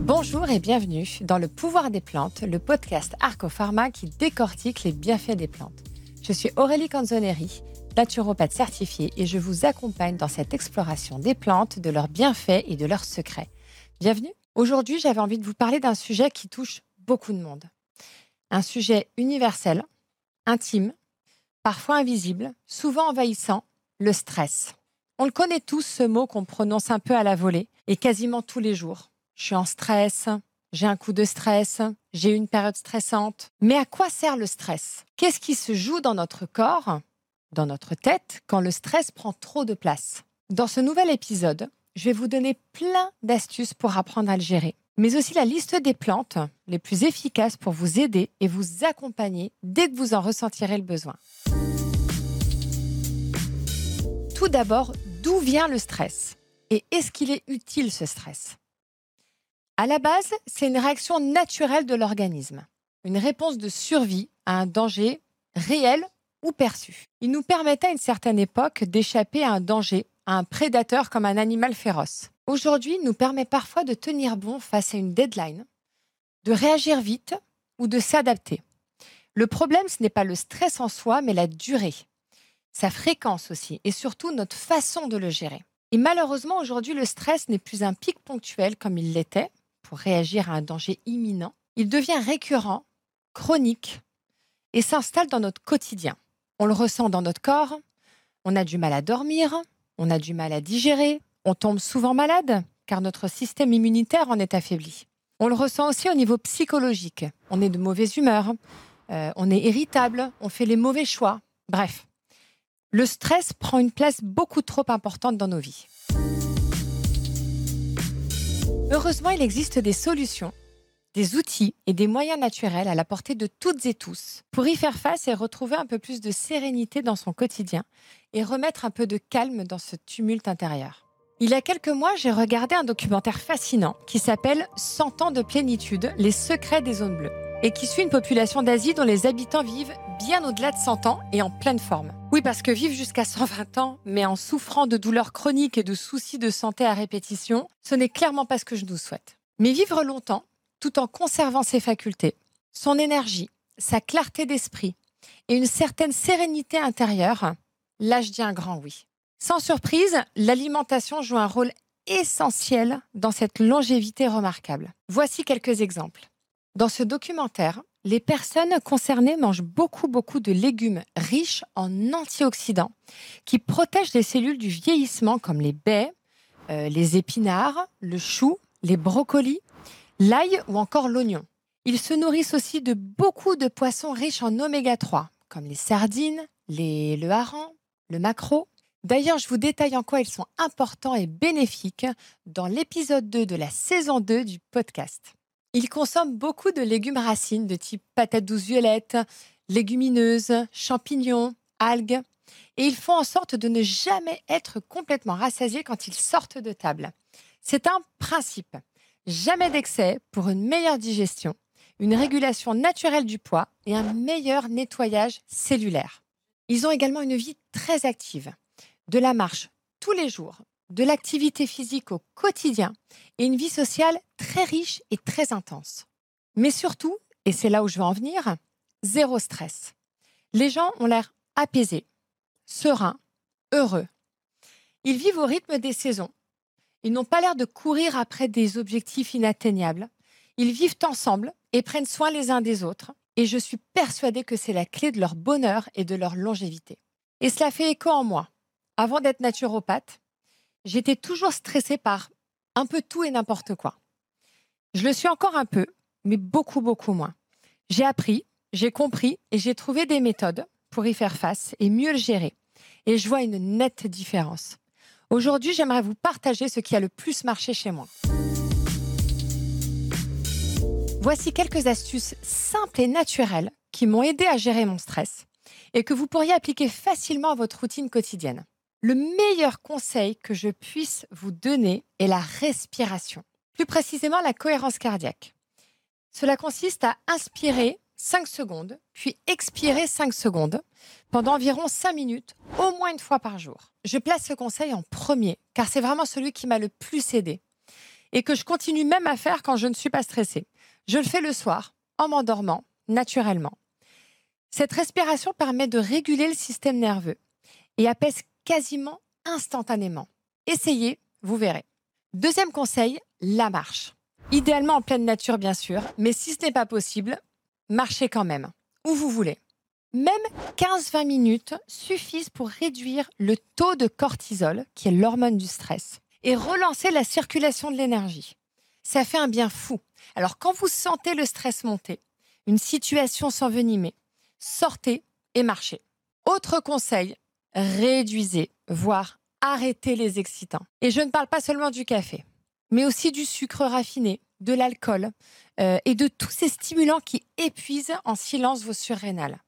Bonjour et bienvenue dans Le Pouvoir des plantes, le podcast Arco-Pharma qui décortique les bienfaits des plantes. Je suis Aurélie Canzoneri, naturopathe certifiée et je vous accompagne dans cette exploration des plantes, de leurs bienfaits et de leurs secrets. Bienvenue. Aujourd'hui, j'avais envie de vous parler d'un sujet qui touche beaucoup de monde. Un sujet universel, intime, parfois invisible, souvent envahissant, le stress. On le connaît tous, ce mot qu'on prononce un peu à la volée et quasiment tous les jours. Je suis en stress, j'ai un coup de stress, j'ai une période stressante. Mais à quoi sert le stress ? Qu'est-ce qui se joue dans notre corps, dans notre tête, quand le stress prend trop de place ? Dans ce nouvel épisode, je vais vous donner plein d'astuces pour apprendre à le gérer, mais aussi la liste des plantes les plus efficaces pour vous aider et vous accompagner dès que vous en ressentirez le besoin. Tout d'abord, d'où vient le stress ? Et est-ce qu'il est utile ce stress ? À la base, c'est une réaction naturelle de l'organisme, une réponse de survie à un danger réel ou perçu. Il nous permettait à une certaine époque d'échapper à un danger, à un prédateur comme un animal féroce. Aujourd'hui, il nous permet parfois de tenir bon face à une deadline, de réagir vite ou de s'adapter. Le problème, ce n'est pas le stress en soi, mais la durée, sa fréquence aussi, et surtout notre façon de le gérer. Et malheureusement, aujourd'hui, le stress n'est plus un pic ponctuel comme il l'était, pour réagir à un danger imminent, il devient récurrent, chronique et s'installe dans notre quotidien. On le ressent dans notre corps, on a du mal à dormir, on a du mal à digérer, on tombe souvent malade car notre système immunitaire en est affaibli. On le ressent aussi au niveau psychologique. On est de mauvaise humeur, on est irritable, on fait les mauvais choix. Bref, le stress prend une place beaucoup trop importante dans nos vies. Heureusement, il existe des solutions, des outils et des moyens naturels à la portée de toutes et tous pour y faire face et retrouver un peu plus de sérénité dans son quotidien et remettre un peu de calme dans ce tumulte intérieur. Il y a quelques mois, j'ai regardé un documentaire fascinant qui s'appelle « 100 ans de plénitude, les secrets des zones bleues » et qui suit une population d'Asie dont les habitants vivent bien au-delà de 100 ans et en pleine forme. Oui, parce que vivre jusqu'à 120 ans, mais en souffrant de douleurs chroniques et de soucis de santé à répétition, ce n'est clairement pas ce que je nous souhaite. Mais vivre longtemps, tout en conservant ses facultés, son énergie, sa clarté d'esprit et une certaine sérénité intérieure, là je dis un grand oui. Sans surprise, l'alimentation joue un rôle essentiel dans cette longévité remarquable. Voici quelques exemples. Dans ce documentaire, les personnes concernées mangent beaucoup de légumes riches en antioxydants qui protègent les cellules du vieillissement comme les baies, les épinards, le chou, les brocolis, l'ail ou encore l'oignon. Ils se nourrissent aussi de beaucoup de poissons riches en oméga 3 comme les sardines, le hareng, le maquereau. D'ailleurs, je vous détaille en quoi ils sont importants et bénéfiques dans l'épisode 2 de la saison 2 du podcast. Ils consomment beaucoup de légumes racines de type patates douces violettes, légumineuses, champignons, algues. Et ils font en sorte de ne jamais être complètement rassasiés quand ils sortent de table. C'est un principe. Jamais d'excès pour une meilleure digestion, une régulation naturelle du poids et un meilleur nettoyage cellulaire. Ils ont également une vie très active, de la marche tous les jours, de l'activité physique au quotidien et une vie sociale très riche et très intense. Mais surtout, et c'est là où je veux en venir, zéro stress. Les gens ont l'air apaisés, sereins, heureux. Ils vivent au rythme des saisons. Ils n'ont pas l'air de courir après des objectifs inatteignables. Ils vivent ensemble et prennent soin les uns des autres. Et je suis persuadée que c'est la clé de leur bonheur et de leur longévité. Et cela fait écho en moi. Avant d'être naturopathe, j'étais toujours stressée par un peu tout et n'importe quoi. Je le suis encore un peu, mais beaucoup moins. J'ai appris, j'ai compris et j'ai trouvé des méthodes pour y faire face et mieux le gérer. Et je vois une nette différence. Aujourd'hui, j'aimerais vous partager ce qui a le plus marché chez moi. Voici quelques astuces simples et naturelles qui m'ont aidé à gérer mon stress et que vous pourriez appliquer facilement à votre routine quotidienne. Le meilleur conseil que je puisse vous donner est la respiration, plus précisément la cohérence cardiaque. Cela consiste à inspirer 5 secondes, puis expirer 5 secondes pendant environ 5 minutes, au moins une fois par jour. Je place ce conseil en premier, car c'est vraiment celui qui m'a le plus aidé. et que je continue même à faire quand je ne suis pas stressée. Je le fais le soir, en m'endormant, naturellement. Cette respiration permet de réguler le système nerveux et apaise quasiment instantanément. Essayez, vous verrez. Deuxième conseil, la marche. Idéalement en pleine nature, bien sûr, mais si ce n'est pas possible, marchez quand même, où vous voulez. Même 15-20 minutes suffisent pour réduire le taux de cortisol, qui est l'hormone du stress, et relancer la circulation de l'énergie. Ça fait un bien fou. Alors quand vous sentez le stress monter, une situation s'envenimer, sortez et marchez. Autre conseil, réduisez, voire arrêtez les excitants. Et je ne parle pas seulement du café, mais aussi du sucre raffiné, de l'alcool et de tous ces stimulants qui épuisent en silence vos surrénales.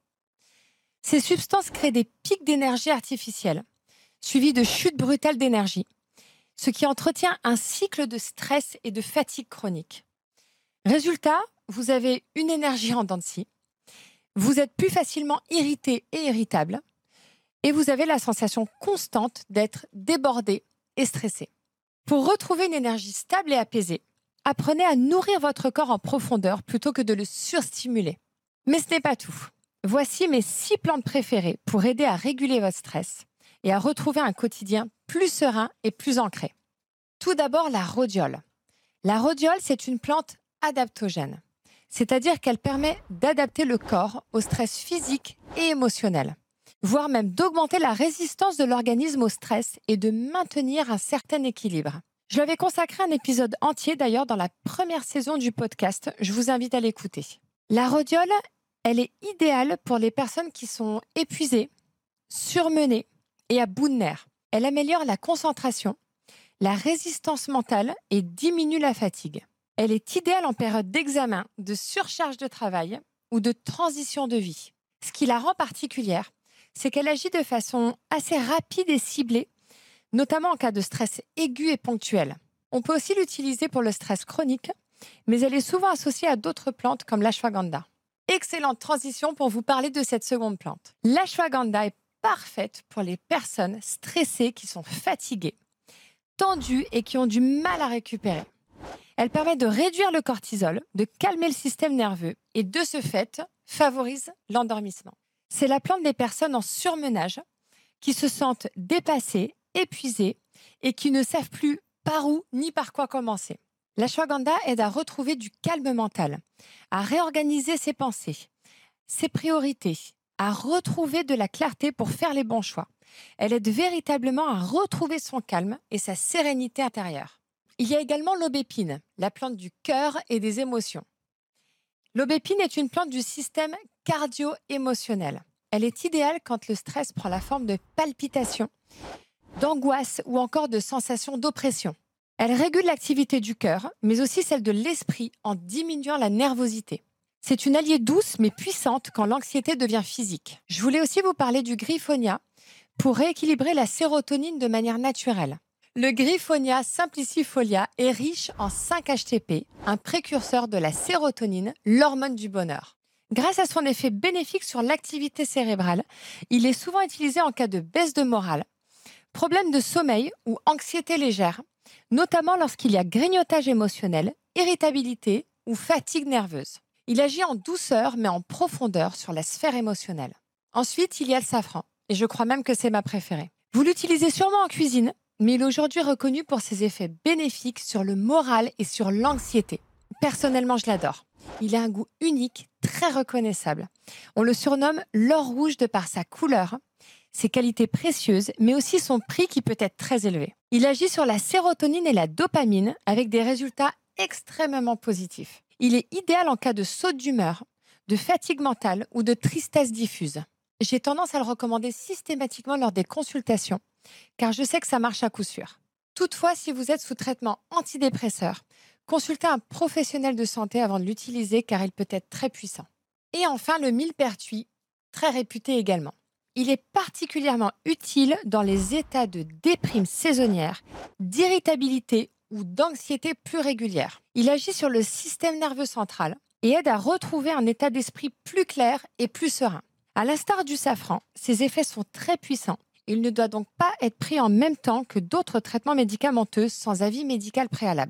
Ces substances créent des pics d'énergie artificielle, suivis de chutes brutales d'énergie, ce qui entretient un cycle de stress et de fatigue chronique. Résultat, vous avez une énergie en dents de scie, vous êtes plus facilement irrité et irritable, et vous avez la sensation constante d'être débordé et stressé. Pour retrouver une énergie stable et apaisée, apprenez à nourrir votre corps en profondeur plutôt que de le surstimuler. Mais ce n'est pas tout. Voici mes 6 plantes préférées pour aider à réguler votre stress et à retrouver un quotidien plus serein et plus ancré. Tout d'abord, la rhodiole. La rhodiole, c'est une plante adaptogène, c'est-à-dire qu'elle permet d'adapter le corps au stress physique et émotionnel, voire même d'augmenter la résistance de l'organisme au stress et de maintenir un certain équilibre. Je lui avais consacré un épisode entier d'ailleurs dans la première saison du podcast, je vous invite à l'écouter. La rhodiole, elle est idéale pour les personnes qui sont épuisées, surmenées et à bout de nerfs. Elle améliore la concentration, la résistance mentale et diminue la fatigue. Elle est idéale en période d'examen, de surcharge de travail ou de transition de vie. Ce qui la rend particulière, c'est qu'elle agit de façon assez rapide et ciblée, notamment en cas de stress aigu et ponctuel. On peut aussi l'utiliser pour le stress chronique, mais elle est souvent associée à d'autres plantes comme l'ashwagandha. Excellente transition pour vous parler de cette seconde plante. L'ashwagandha est parfaite pour les personnes stressées qui sont fatiguées, tendues et qui ont du mal à récupérer. Elle permet de réduire le cortisol, de calmer le système nerveux et de ce fait, favorise l'endormissement. C'est la plante des personnes en surmenage qui se sentent dépassées, épuisées et qui ne savent plus par où ni par quoi commencer. L'ashwagandha aide à retrouver du calme mental, à réorganiser ses pensées, ses priorités, à retrouver de la clarté pour faire les bons choix. Elle aide véritablement à retrouver son calme et sa sérénité intérieure. Il y a également l'aubépine, la plante du cœur et des émotions. L'aubépine est une plante du système cardio-émotionnel. Elle est idéale quand le stress prend la forme de palpitations, d'angoisse ou encore de sensations d'oppression. Elle régule l'activité du cœur, mais aussi celle de l'esprit en diminuant la nervosité. C'est une alliée douce mais puissante quand l'anxiété devient physique. Je voulais aussi vous parler du griffonia pour rééquilibrer la sérotonine de manière naturelle. Le Griffonia simplicifolia est riche en 5-HTP, un précurseur de la sérotonine, l'hormone du bonheur. Grâce à son effet bénéfique sur l'activité cérébrale, il est souvent utilisé en cas de baisse de morale, problème de sommeil ou anxiété légère, notamment lorsqu'il y a grignotage émotionnel, irritabilité ou fatigue nerveuse. Il agit en douceur mais en profondeur sur la sphère émotionnelle. Ensuite, il y a le safran, et je crois même que c'est ma préférée. Vous l'utilisez sûrement en cuisine, mais il est aujourd'hui reconnu pour ses effets bénéfiques sur le moral et sur l'anxiété. Personnellement, je l'adore. Il a un goût unique, très reconnaissable. On le surnomme l'or rouge de par sa couleur, ses qualités précieuses, mais aussi son prix qui peut être très élevé. Il agit sur la sérotonine et la dopamine avec des résultats extrêmement positifs. Il est idéal en cas de saute d'humeur, de fatigue mentale ou de tristesse diffuse. J'ai tendance à le recommander systématiquement lors des consultations, car je sais que ça marche à coup sûr. Toutefois, si vous êtes sous traitement antidépresseur, consultez un professionnel de santé avant de l'utiliser car il peut être très puissant. Et enfin, le millepertuis, très réputé également. Il est particulièrement utile dans les états de déprime saisonnière, d'irritabilité ou d'anxiété plus régulière. Il agit sur le système nerveux central et aide à retrouver un état d'esprit plus clair et plus serein. À l'instar du safran, ses effets sont très puissants. Il ne doit donc pas être pris en même temps que d'autres traitements médicamenteux sans avis médical préalable.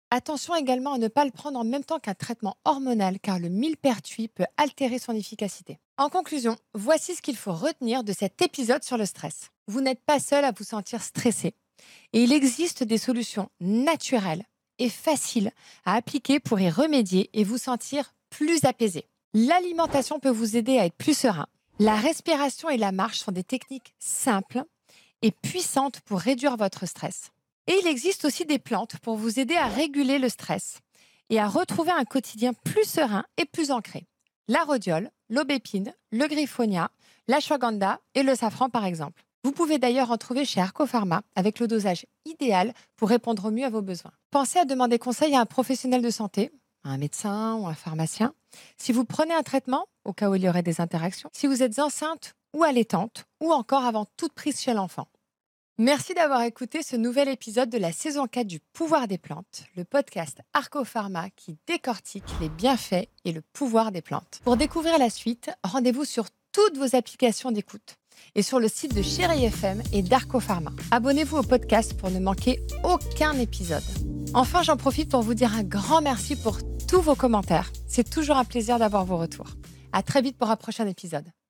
Attention également à ne pas le prendre en même temps qu'un traitement hormonal car le millepertuis peut altérer son efficacité. En conclusion, voici ce qu'il faut retenir de cet épisode sur le stress. Vous n'êtes pas seul à vous sentir stressé et il existe des solutions naturelles et faciles à appliquer pour y remédier et vous sentir plus apaisé. L'alimentation peut vous aider à être plus serein. La respiration et la marche sont des techniques simples et puissantes pour réduire votre stress. Et il existe aussi des plantes pour vous aider à réguler le stress et à retrouver un quotidien plus serein et plus ancré. La rhodiole, l'aubépine, le griffonia, l'ashwagandha et le safran par exemple. Vous pouvez d'ailleurs en trouver chez Arcopharma avec le dosage idéal pour répondre au mieux à vos besoins. Pensez à demander conseil à un professionnel de santé, un médecin ou un pharmacien, si vous prenez un traitement, au cas où il y aurait des interactions, si vous êtes enceinte ou allaitante ou encore avant toute prise chez l'enfant. Merci d'avoir écouté ce nouvel épisode de la saison 4 du Pouvoir des plantes, le podcast Arcopharma qui décortique les bienfaits et le pouvoir des plantes. Pour découvrir la suite, rendez-vous sur toutes vos applications d'écoute et sur le site de Chérie FM et d'Arcopharma. Abonnez-vous au podcast pour ne manquer aucun épisode. Enfin, j'en profite pour vous dire un grand merci pour tous vos commentaires. C'est toujours un plaisir d'avoir vos retours. À très vite pour un prochain épisode.